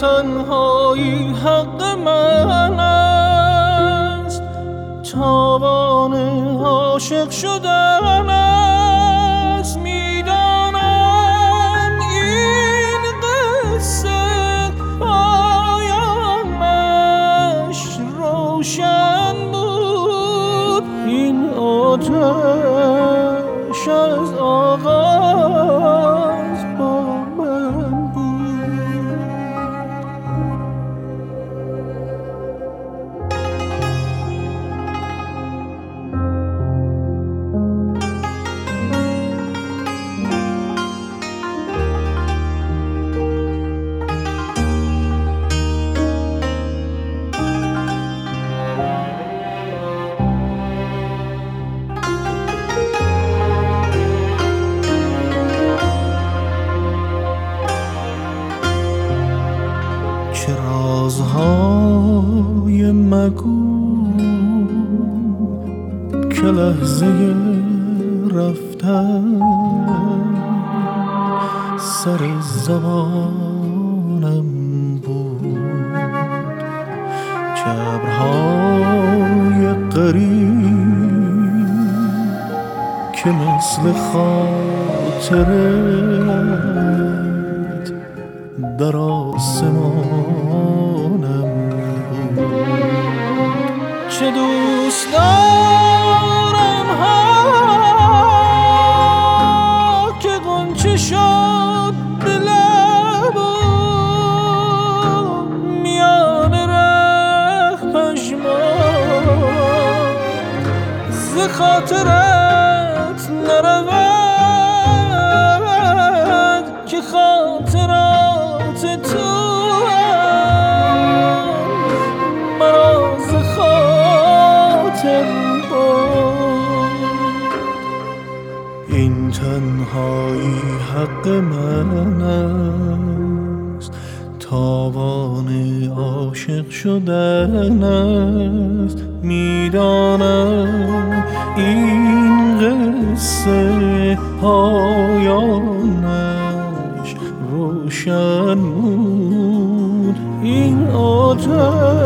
تنهایی حق من است، تاوان عاشق شدن است. میدانم این قصه پایانش روشن بود، این آتش از آغاز با من بود. چه رازهای مگو که لحظه رفتن سر زبانم بود. چه ابرهای قریب که مثل خاطرت در آسمانم بود. چه دوست دارم ها که غنچه شد به لب و میان ره پژمرد، ز خاطرت نرود که خاطرات تو مرا ز خاطر برد. این تنهایی حق من است، تاوان عاشق شدن است. میدانم این قصه پایانش روشن بود، این آتش